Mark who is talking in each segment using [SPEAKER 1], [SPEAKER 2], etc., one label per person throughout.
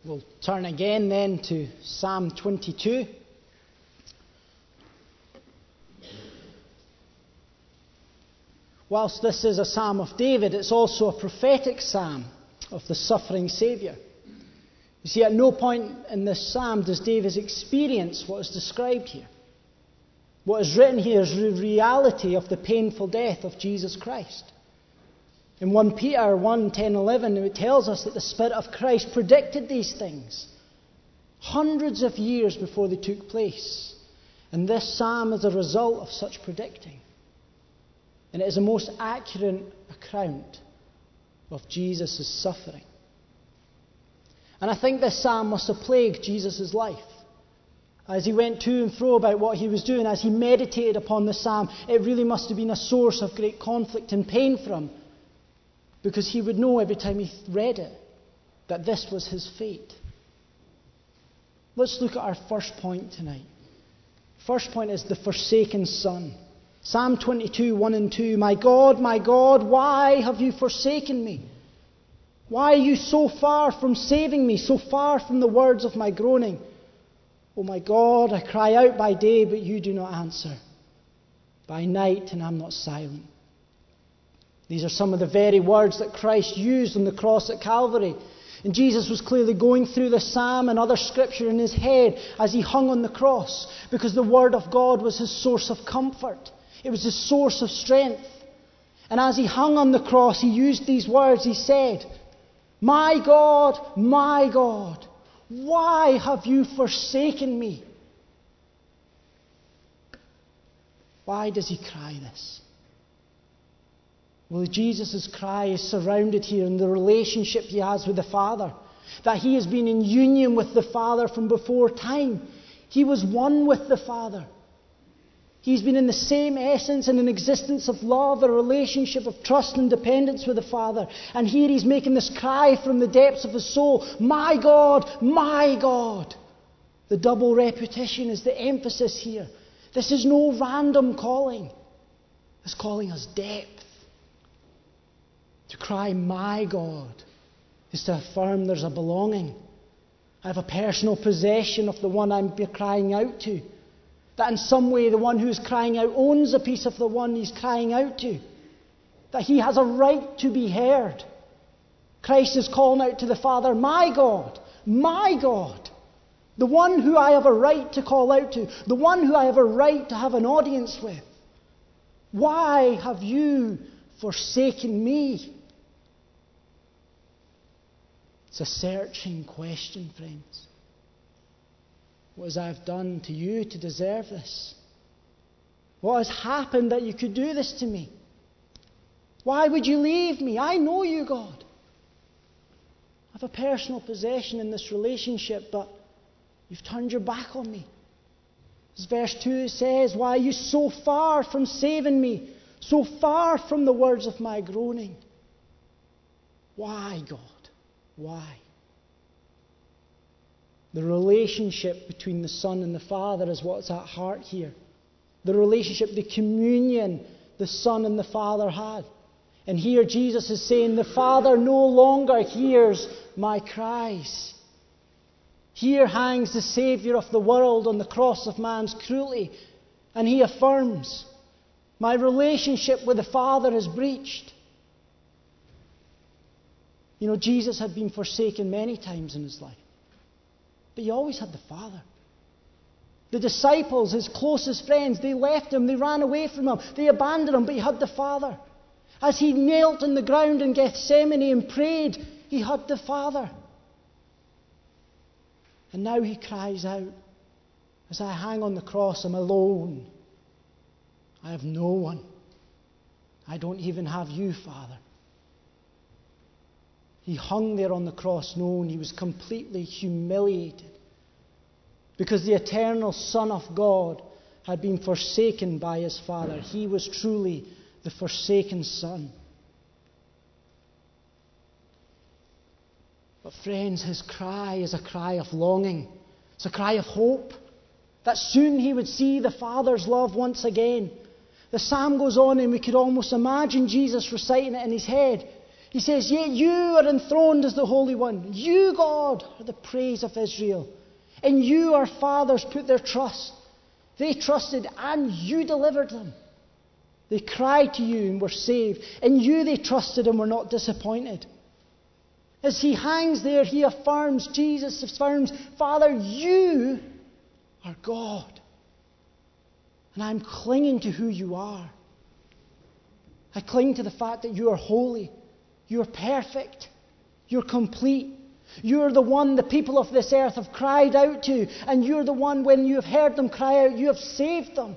[SPEAKER 1] We'll turn again then to Psalm 22. Whilst this is a psalm of David, it's also a prophetic psalm of the suffering Saviour. You see, at no point in this psalm does David experience what is described here. What is written here is the reality of the painful death of Jesus Christ. In 1 Peter 1, 10, 11, it tells us that the Spirit of Christ predicted these things hundreds of years before they took place. And this psalm is a result of such predicting. And it is a most accurate account of Jesus' suffering. And I think this psalm must have plagued Jesus' life. As he went to and fro about what he was doing, as he meditated upon the psalm, it really must have been a source of great conflict and pain for him. Because he would know every time he read it that this was his fate. Let's look at our first point tonight. First point is the forsaken Son. Psalm 22, 1 and 2. My God, why have you forsaken me? Why are you so far from saving me, so far from the words of my groaning? Oh my God, I cry out by day, but you do not answer. By night, and I'm not silent. These are some of the very words that Christ used on the cross at Calvary. And Jesus was clearly going through the psalm and other scripture in his head as he hung on the cross, because the Word of God was his source of comfort. It was his source of strength. And as he hung on the cross, he used these words. He said, my God, why have you forsaken me? Why does he cry this? Well, Jesus' cry is surrounded here in the relationship he has with the Father. That he has been in union with the Father from before time. He was one with the Father. He's been in the same essence and an existence of love, a relationship of trust and dependence with the Father. And here he's making this cry from the depths of his soul, my God, my God. The double repetition is the emphasis here. This is no random calling. This calling has depth. To cry, my God, is to affirm there's a belonging. I have a personal possession of the one I'm crying out to. That in some way the one who's crying out owns a piece of the one he's crying out to. That he has a right to be heard. Christ is calling out to the Father, my God, the one who I have a right to call out to, the one who I have a right to have an audience with. Why have you forsaken me? It's a searching question, friends. What has I have done to you to deserve this? What has happened that you could do this to me? Why would you leave me? I know you, God. I have a personal possession in this relationship, but you've turned your back on me. As verse 2 says, why are you so far from saving me? So far from the words of my groaning? Why, God? Why? The relationship between the Son and the Father is what's at heart here. The relationship, the communion the Son and the Father had. And here Jesus is saying, the Father no longer hears my cries. Here hangs the Saviour of the world on the cross of man's cruelty. And he affirms, my relationship with the Father is breached. You know, Jesus had been forsaken many times in his life. But he always had the Father. The disciples, his closest friends, they left him, they ran away from him, they abandoned him, but he had the Father. As he knelt on the ground in Gethsemane and prayed, he had the Father. And now he cries out, as I hang on the cross, I'm alone. I have no one. I don't even have you, Father. He hung there on the cross knowing he was completely humiliated because the eternal Son of God had been forsaken by his Father. He was truly the forsaken Son. But friends, his cry is a cry of longing. It's a cry of hope that soon he would see the Father's love once again. The psalm goes on and we could almost imagine Jesus reciting it in his head. He says, yet you are enthroned as the Holy One. You, God, are the praise of Israel. In you our fathers put their trust. They trusted and you delivered them. They cried to you and were saved. In you they trusted and were not disappointed. As he hangs there, he affirms, Jesus affirms, Father, you are God. And I'm clinging to who you are. I cling to the fact that you are holy. You're perfect. You're complete. You're the one the people of this earth have cried out to. And you're the one, when you have heard them cry out, you have saved them.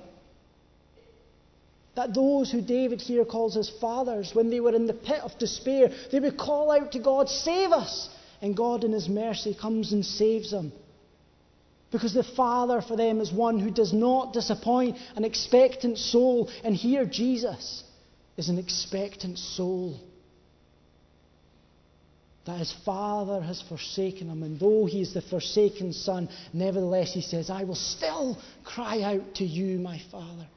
[SPEAKER 1] That those who David here calls his fathers, when they were in the pit of despair, they would call out to God, save us! And God in his mercy comes and saves them. Because the Father for them is one who does not disappoint an expectant soul. And here Jesus is an expectant soul. That his Father has forsaken him. And though he is the forsaken Son, nevertheless he says, I will still cry out to you, my Father.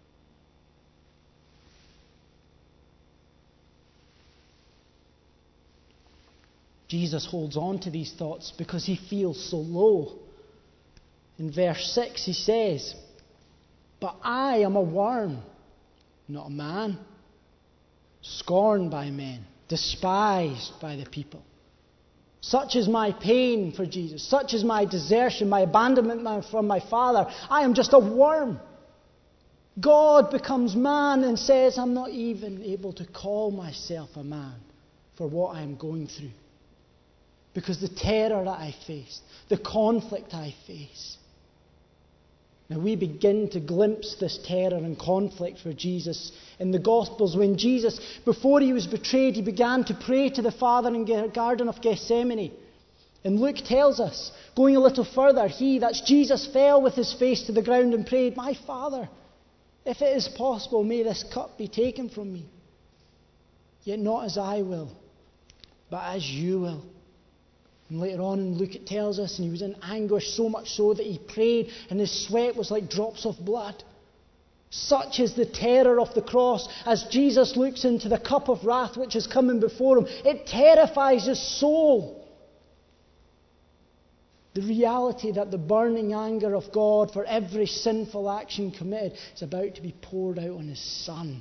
[SPEAKER 1] Jesus holds on to these thoughts because he feels so low. In verse 6 he says, but I am a worm, not a man, scorned by men, despised by the people. Such is my pain for Jesus. Such is my desertion, my abandonment from my Father. I am just a worm. God becomes man and says, I'm not even able to call myself a man for what I am going through. Because the terror that I face, the conflict I face. Now we begin to glimpse this terror and conflict for Jesus in the Gospels. When Jesus, before he was betrayed, he began to pray to the Father in the Garden of Gethsemane. And Luke tells us, going a little further, that's Jesus, fell with his face to the ground and prayed, my Father, if it is possible, may this cup be taken from me. Yet not as I will, but as you will. And later on in Luke it tells us, and he was in anguish so much so that he prayed and his sweat was like drops of blood. Such is the terror of the cross as Jesus looks into the cup of wrath which is coming before him. It terrifies his soul. The reality that the burning anger of God for every sinful action committed is about to be poured out on his Son.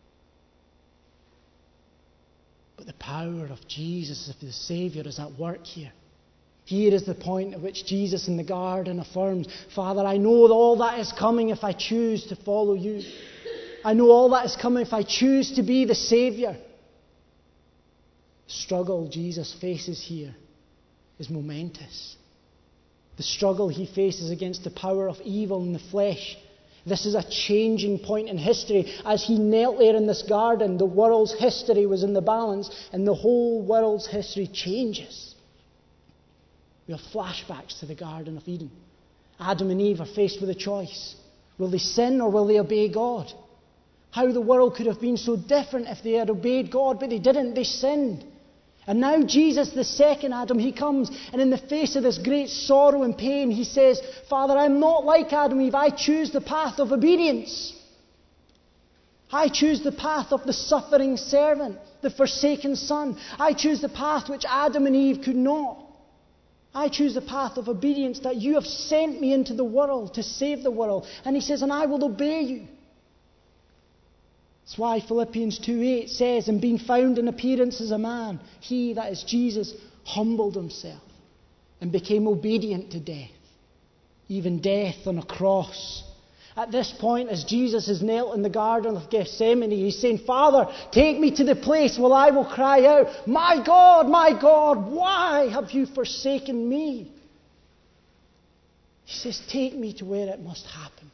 [SPEAKER 1] But the power of Jesus, of the Saviour, is at work here. Here is the point at which Jesus in the garden affirms, Father, I know all that is coming if I choose to follow you. I know all that is coming if I choose to be the Saviour. The struggle Jesus faces here is momentous. The struggle he faces against the power of evil in the flesh. This is a changing point in history. As he knelt there in this garden, the world's history was in the balance, and the whole world's history changes. We have flashbacks to the Garden of Eden. Adam and Eve are faced with a choice. Will they sin or will they obey God? How the world could have been so different if they had obeyed God, but they didn't. They sinned. And now Jesus, the second Adam, he comes, and in the face of this great sorrow and pain, he says, Father, I'm not like Adam and Eve. I choose the path of obedience. I choose the path of the suffering servant, the forsaken son. I choose the path which Adam and Eve could not. I choose the path of obedience that you have sent me into the world to save the world. And he says, and I will obey you. That's why Philippians 2:8 says, and being found in appearance as a man, he, that is Jesus, humbled himself and became obedient to death, even death on a cross. At this point, as Jesus is knelt in the Garden of Gethsemane, he's saying, Father, take me to the place where I will cry out, my God, why have you forsaken me? He says, take me to where it must happen.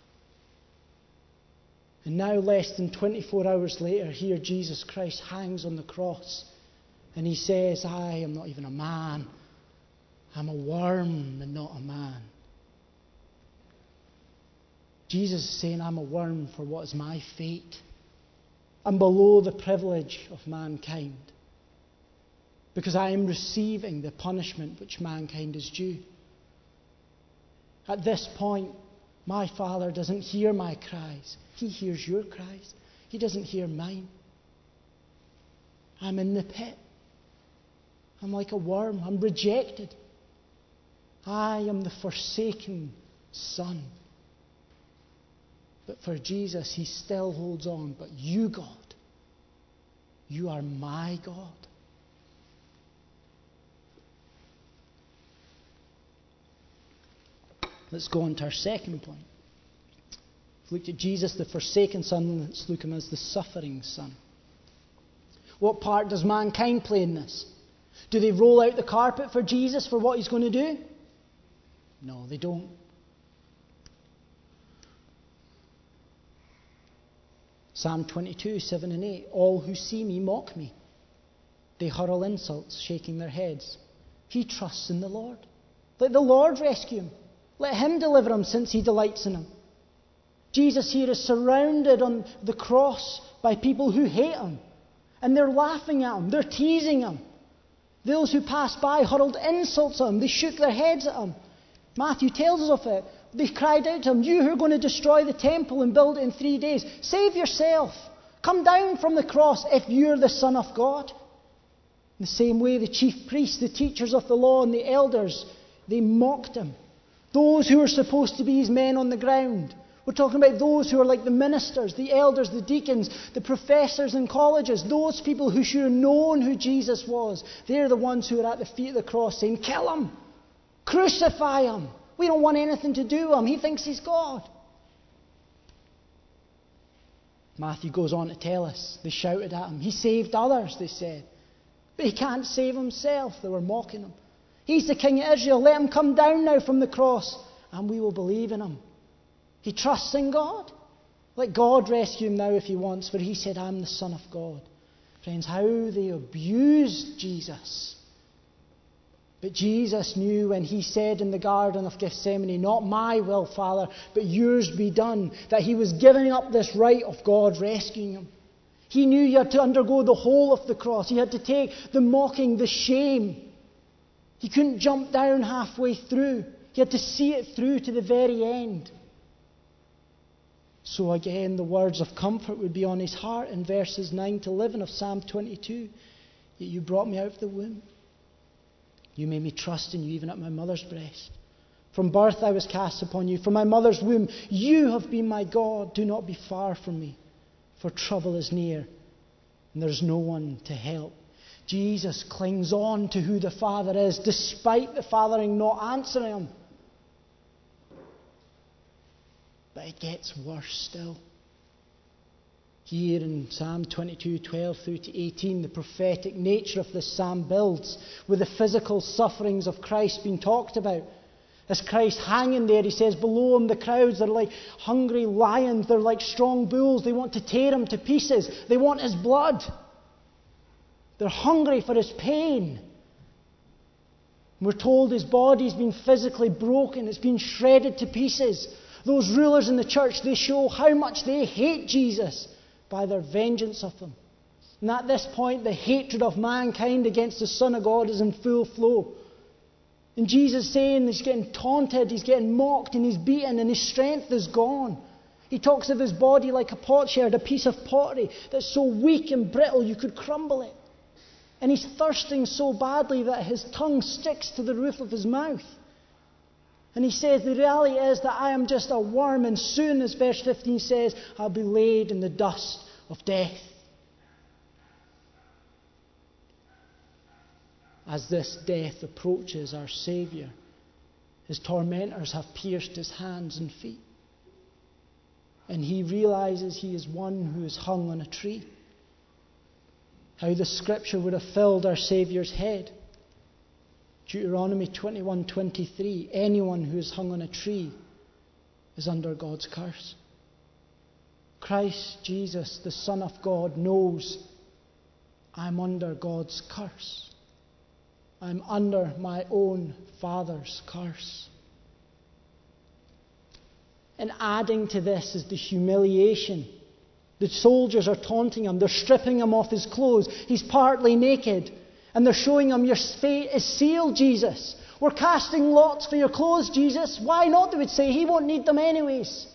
[SPEAKER 1] And now, less than 24 hours later, here Jesus Christ hangs on the cross. And he says, I am not even a man. I'm a worm and not a man. Jesus is saying, I'm a worm for what is my fate. I'm below the privilege of mankind. Because I am receiving the punishment which mankind is due. At this point, my Father doesn't hear my cries. He hears your cries. He doesn't hear mine. I'm in the pit. I'm like a worm. I'm rejected. I am the forsaken son. But for Jesus, he still holds on. But you, God, you are my God. Let's go on to our second point. We've looked at Jesus, the forsaken son. Let's look at him as the suffering son. What part does mankind play in this? Do they roll out the carpet for Jesus for what he's going to do? No, they don't. Psalm 22, 7 and 8. All who see me mock me. They hurl insults, shaking their heads. He trusts in the Lord. Let the Lord rescue him. Let him deliver him, since he delights in him. Jesus here is surrounded on the cross by people who hate him. And they're laughing at him. They're teasing him. Those who passed by hurled insults at him. They shook their heads at him. Matthew tells us of it. They cried out to him, you who are going to destroy the temple and build it in 3 days, save yourself. Come down from the cross if you're the Son of God. In the same way, the chief priests, the teachers of the law, and the elders, they mocked him. Those who were supposed to be his men on the ground. We're talking about those who are like the ministers, the elders, the deacons, the professors in colleges, those people who should have known who Jesus was. They're the ones who are at the feet of the cross saying, kill him, crucify him. We don't want anything to do with him. He thinks he's God. Matthew goes on to tell us, they shouted at him. He saved others, they said. But he can't save himself. They were mocking him. He's the King of Israel. Let him come down now from the cross and we will believe in him. He trusts in God. Let God rescue him now if he wants, for he said, I'm the Son of God. Friends, how they abused Jesus. But Jesus knew when he said in the Garden of Gethsemane, not my will, Father, but yours be done, that he was giving up this right of God rescuing him. He knew he had to undergo the whole of the cross. He had to take the mocking, the shame. He couldn't jump down halfway through. He had to see it through to the very end. So again, the words of comfort would be on his heart in verses 9 to 11 of Psalm 22. Yet you brought me out of the womb. You made me trust in you even at my mother's breast. From birth I was cast upon you. From my mother's womb you have been my God. Do not be far from me, for trouble is near, and there is no one to help. Jesus clings on to who the Father is, despite the Father not answering him. But it gets worse still. Here in Psalm 22, 12 through to 18, the prophetic nature of this psalm builds with the physical sufferings of Christ being talked about. As Christ hanging there, he says, below him the crowds are like hungry lions, they're like strong bulls, they want to tear him to pieces, they want his blood. They're hungry for his pain. We're told his body's been physically broken, it's been shredded to pieces. Those rulers in the church, they show how much they hate Jesus by their vengeance of him. And at this point, the hatred of mankind against the Son of God is in full flow. And Jesus saying he's getting taunted, he's getting mocked, and he's beaten, and his strength is gone. He talks of his body like a potsherd, a piece of pottery that's so weak and brittle you could crumble it. And he's thirsting so badly that his tongue sticks to the roof of his mouth. And he says, the reality is that I am just a worm, and soon, as verse 15 says, I'll be laid in the dust of death. As this death approaches our Saviour, his tormentors have pierced his hands and feet. And he realizes he is one who is hung on a tree. How the Scripture would have filled our Saviour's head. Deuteronomy 21:23, anyone who is hung on a tree is under God's curse. Christ Jesus, the Son of God, knows I'm under God's curse. I'm under my own Father's curse. And adding to this is the humiliation. The soldiers are taunting him. They're stripping him off his clothes. He's partly naked. And they're showing him, your fate is sealed, Jesus. We're casting lots for your clothes, Jesus. Why not, they would say. He won't need them anyways.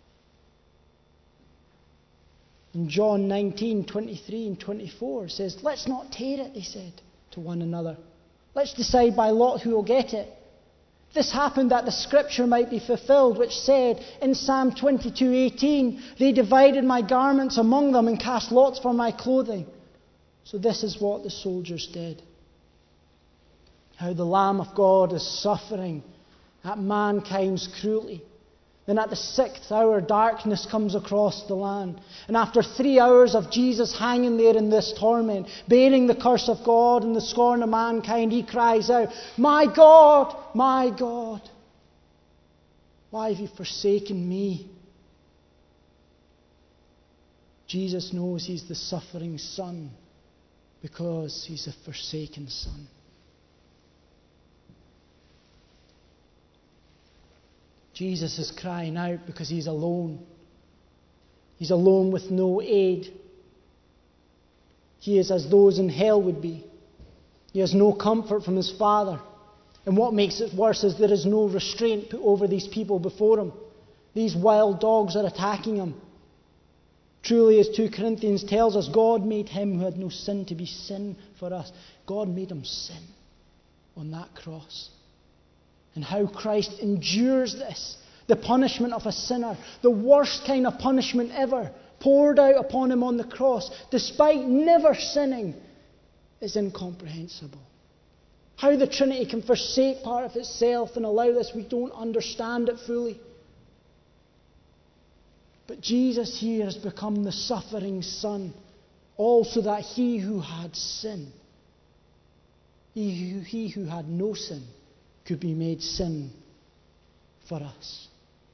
[SPEAKER 1] In John 19:23 and 24 says, let's not tear it, they said to one another. Let's decide by lot who will get it. This happened that the scripture might be fulfilled, which said in Psalm 22:18, they divided my garments among them and cast lots for my clothing. So this is what the soldiers did. How the Lamb of God is suffering at mankind's cruelty. Then at the 6th hour, darkness comes across the land. And after 3 hours of Jesus hanging there in this torment, bearing the curse of God and the scorn of mankind, he cries out, my God, why have you forsaken me? Jesus knows he's the suffering Son because he's a forsaken Son. Jesus is crying out because he's alone. He's alone with no aid. He is as those in hell would be. He has no comfort from his Father. And what makes it worse is there is no restraint put over these people before him. These wild dogs are attacking him. Truly, as 2 Corinthians tells us, God made him who had no sin to be sin for us. God made him sin on that cross. And how Christ endures this, the punishment of a sinner, the worst kind of punishment ever, poured out upon him on the cross, despite never sinning, is incomprehensible. How the Trinity can forsake part of itself and allow this, we don't understand it fully. But Jesus here has become the suffering Son, also that he who had sin, he who had no sin, could be made sin for us.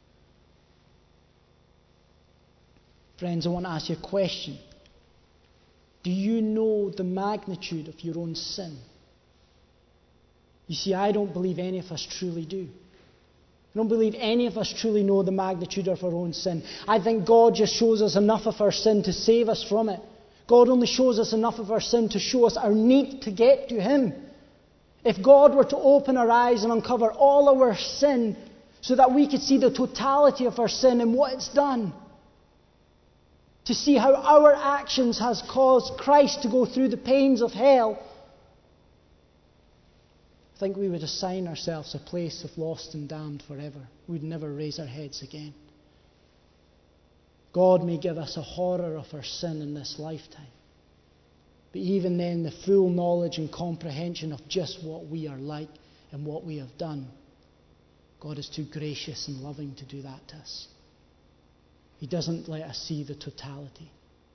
[SPEAKER 1] Friends, I want to ask you a question. Do you know the magnitude of your own sin? You see, I don't believe any of us truly do. I don't believe any of us truly know the magnitude of our own sin. I think God just shows us enough of our sin to save us from it. God only shows us enough of our sin to show us our need to get to him. If God were to open our eyes and uncover all our sin so that we could see the totality of our sin and what it's done, to see how our actions has caused Christ to go through the pains of hell, I think we would assign ourselves a place of lost and damned forever. We'd never raise our heads again. God may give us a horror of our sin in this lifetime. But even then, the full knowledge and comprehension of just what we are like and what we have done, God is too gracious and loving to do that to us. He doesn't let us see the totality.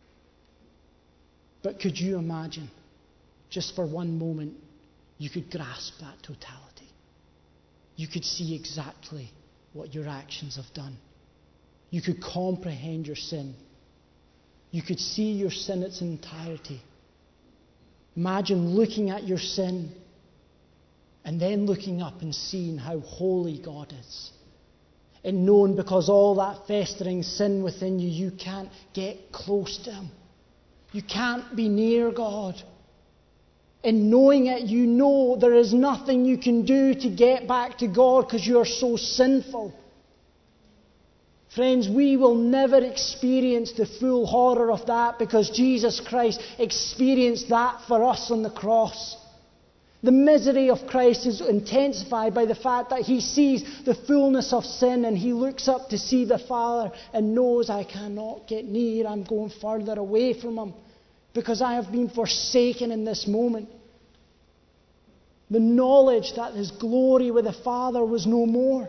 [SPEAKER 1] But could you imagine, just for one moment, you could grasp that totality. You could see exactly what your actions have done. You could comprehend your sin. You could see your sin in its entirety. Imagine looking at your sin and then looking up and seeing how holy God is. And knowing because all that festering sin within you, you can't get close to him. You can't be near God. And knowing it, you know there is nothing you can do to get back to God because you are so sinful. Friends, we will never experience the full horror of that because Jesus Christ experienced that for us on the cross. The misery of Christ is intensified by the fact that he sees the fullness of sin and he looks up to see the Father and knows, I cannot get near, I'm going further away from him because I have been forsaken in this moment. The knowledge that his glory with the Father was no more.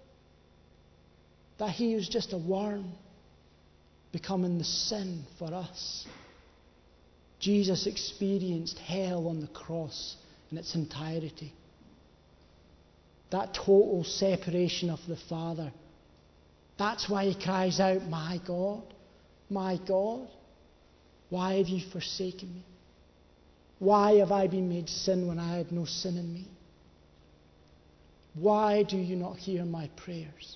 [SPEAKER 1] That he was just a worm becoming the sin for us. Jesus experienced hell on the cross in its entirety. That total separation of the Father. That's why he cries out, my God, why have you forsaken me? Why have I been made sin when I had no sin in me? Why do you not hear my prayers?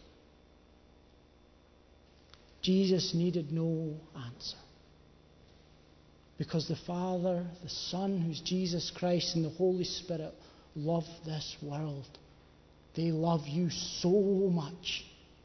[SPEAKER 1] Jesus needed no answer. Because the Father, the Son, who's Jesus Christ, and the Holy Spirit love this world. They love you so much.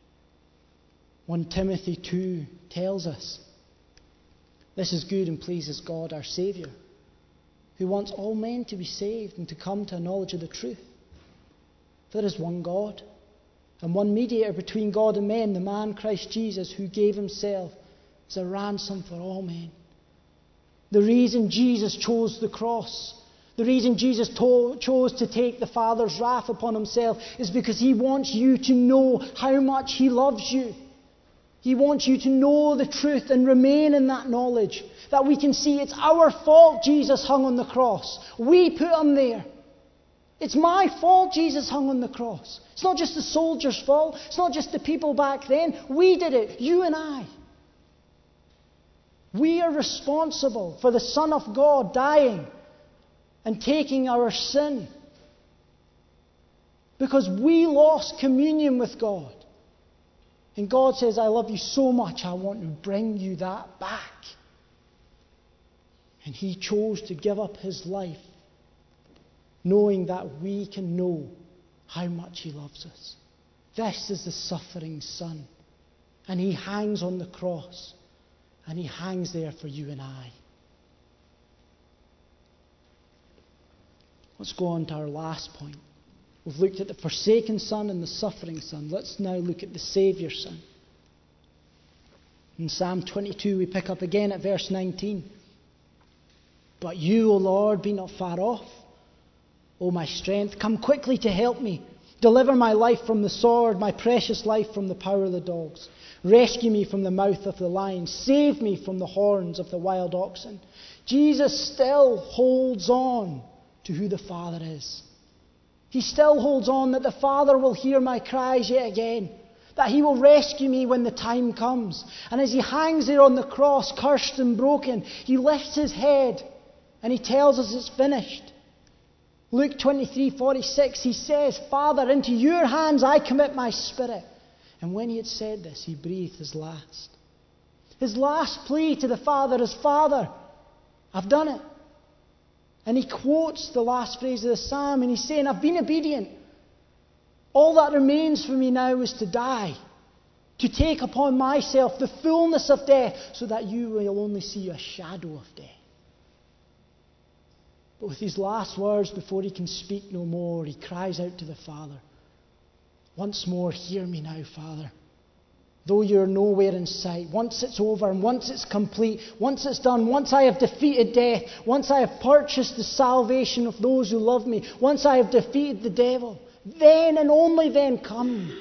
[SPEAKER 1] 1 Timothy 2 tells us, this is good and pleases God our Saviour, who wants all men to be saved and to come to a knowledge of the truth. There is one God, and one mediator between God and men, the man Christ Jesus, who gave himself as a ransom for all men. The reason Jesus chose the cross, the reason Jesus chose to take the Father's wrath upon himself, is because he wants you to know how much he loves you. He wants you to know the truth and remain in that knowledge. That we can see it's our fault Jesus hung on the cross. We put him there. It's my fault Jesus hung on the cross. It's not just the soldiers' fault. It's not just the people back then. We did it. You and I. We are responsible for the Son of God dying and taking our sin. Because we lost communion with God. And God says, I love you so much, I want to bring you that back. And he chose to give up his life, knowing that we can know how much he loves us. This is the suffering Son. And he hangs on the cross. And he hangs there for you and I. Let's go on to our last point. We've looked at the forsaken Son and the suffering Son. Let's now look at the Saviour Son. In Psalm 22 we pick up again at verse 19. But you, O Lord, be not far off. O my strength, come quickly to help me. Deliver my life from the sword, my precious life from the power of the dogs. Rescue me from the mouth of the lion. Save me from the horns of the wild oxen. Jesus still holds on to who the Father is. He still holds on that the Father will hear my cries yet again. That he will rescue me when the time comes. And as he hangs there on the cross, cursed and broken, he lifts his head and he tells us it's finished. Luke 23:46, he says, Father, into your hands I commit my spirit. And when he had said this, he breathed his last. His last plea to the Father is, Father, I've done it. And he quotes the last phrase of the psalm and he's saying, I've been obedient. All that remains for me now is to die. To take upon myself the fullness of death so that you will only see a shadow of death. But with his last words before he can speak no more, he cries out to the Father, once more, hear me now, Father. Though you're nowhere in sight, once it's over and once it's complete, once it's done, once I have defeated death, once I have purchased the salvation of those who love me, once I have defeated the devil, then and only then come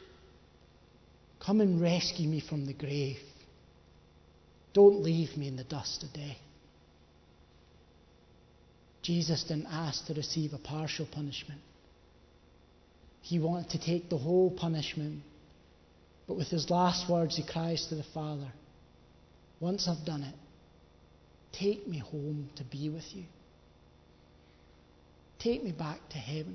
[SPEAKER 1] and rescue me from the grave. Don't leave me in the dust of death. Jesus didn't ask to receive a partial punishment. He wanted to take the whole punishment. But with his last words, he cries to the Father, once I've done it, take me home to be with you. Take me back to heaven.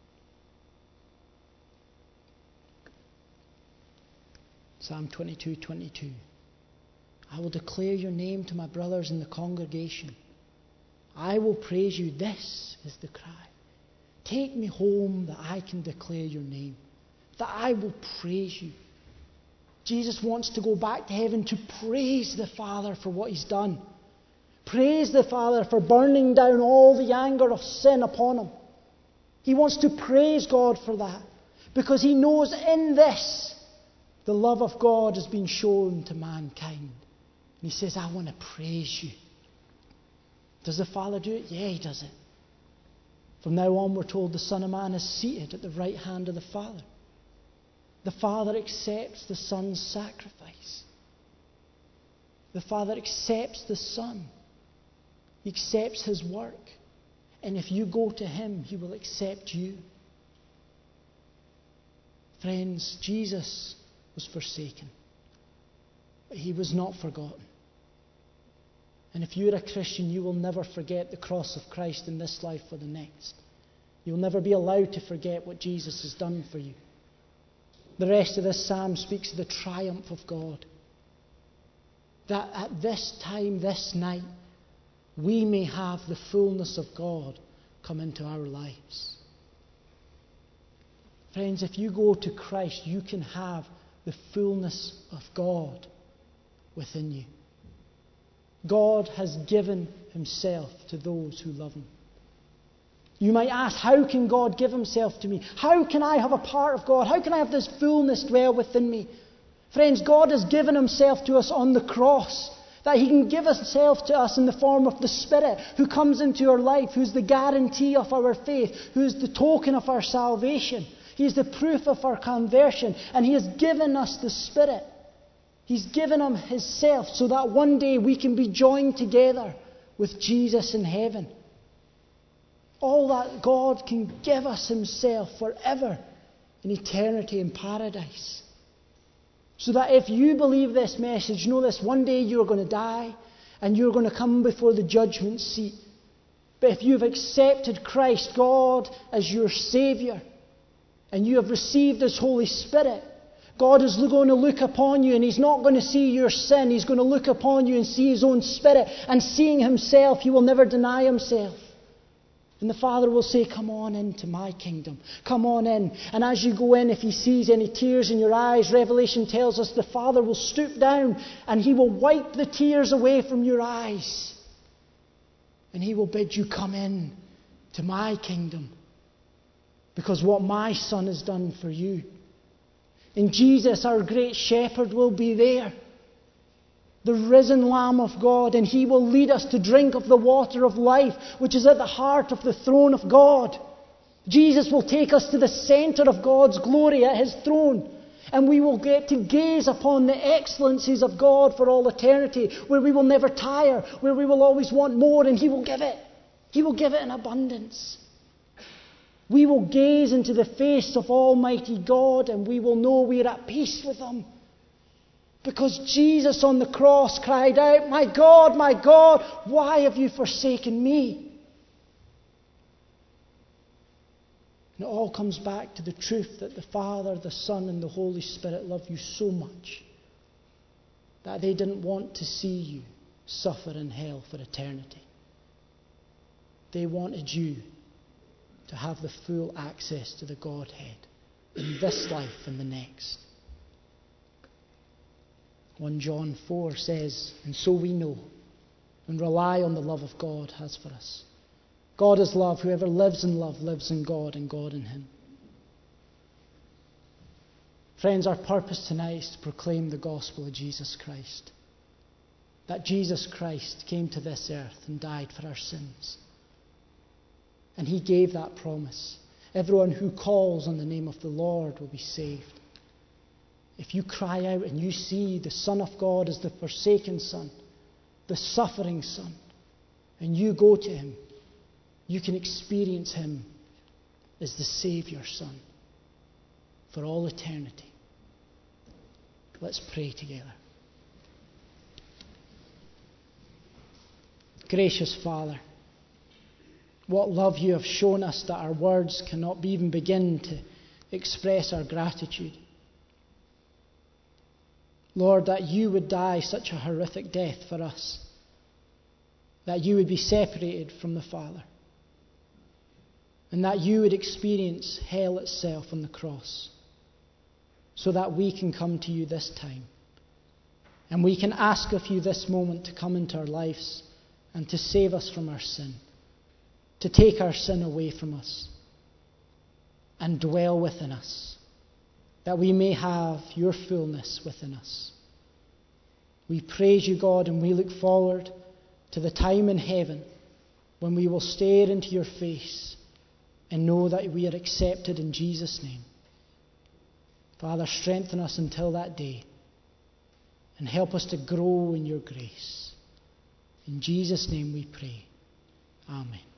[SPEAKER 1] Psalm 22:22. I will declare your name to my brothers in the congregation. I will praise you. This is the cry. Take me home that I can declare your name, that I will praise you. Jesus wants to go back to heaven to praise the Father for what he's done. Praise the Father for burning down all the anger of sin upon him. He wants to praise God for that because he knows in this the love of God has been shown to mankind. And he says, I want to praise you. Does the Father do it? Yeah, he does it. From now on, we're told the Son of Man is seated at the right hand of the Father. The Father accepts the Son's sacrifice. The Father accepts the Son. He accepts his work. And if you go to him, he will accept you. Friends, Jesus was forsaken, but he was not forgotten. And if you're a Christian, you will never forget the cross of Christ in this life or the next. You'll never be allowed to forget what Jesus has done for you. The rest of this psalm speaks of the triumph of God. That at this time, this night, we may have the fullness of God come into our lives. Friends, if you go to Christ, you can have the fullness of God within you. God has given himself to those who love him. You might ask, how can God give himself to me? How can I have a part of God? How can I have this fullness dwell within me? Friends, God has given himself to us on the cross, that he can give himself to us in the form of the Spirit who comes into our life, who's the guarantee of our faith, who's the token of our salvation. He's the proof of our conversion, and he has given us the Spirit. He's given him himself so that one day we can be joined together with Jesus in heaven. All that God can give us himself forever in eternity in paradise. So that if you believe this message, know this, one day you're going to die and you're going to come before the judgment seat. But if you've accepted Christ, God, as your Saviour, and you have received his Holy Spirit, God is going to look upon you and he's not going to see your sin. He's going to look upon you and see his own Spirit. And seeing himself, he will never deny himself. And the Father will say, come on into my kingdom. Come on in. And as you go in, if he sees any tears in your eyes, Revelation tells us the Father will stoop down and he will wipe the tears away from your eyes. And he will bid you come in to my kingdom. Because what my Son has done for you. And Jesus, our great shepherd, will be there. The risen Lamb of God, and he will lead us to drink of the water of life, which is at the heart of the throne of God. Jesus will take us to the centre of God's glory at his throne, and we will get to gaze upon the excellencies of God for all eternity, where we will never tire, where we will always want more, and he will give it. He will give it in abundance. We will gaze into the face of Almighty God, and we will know we are at peace with him. Because Jesus on the cross cried out, my God, why have you forsaken me? And it all comes back to the truth that the Father, the Son, and the Holy Spirit love you so much that they didn't want to see you suffer in hell for eternity. They wanted you to have the full access to the Godhead in this life and the next. 1 John 4 says, and so we know and rely on the love of God has for us. God is love. Whoever lives in love lives in God and God in him. Friends, our purpose tonight is to proclaim the gospel of Jesus Christ. That Jesus Christ came to this earth and died for our sins. And he gave that promise. Everyone who calls on the name of the Lord will be saved. If you cry out and you see the Son of God as the forsaken Son, the suffering Son, and you go to him, you can experience him as the Saviour Son for all eternity. Let's pray together. Gracious Father, what love you have shown us that our words cannot even begin to express our gratitude. Lord, that you would die such a horrific death for us. That you would be separated from the Father. And that you would experience hell itself on the cross. So that we can come to you this time. And we can ask of you this moment to come into our lives and to save us from our sin. To take our sin away from us. And dwell within us. That we may have your fullness within us. We praise you, God, and we look forward to the time in heaven when we will stare into your face and know that we are accepted in Jesus' name. Father, strengthen us until that day and help us to grow in your grace. In Jesus' name we pray. Amen.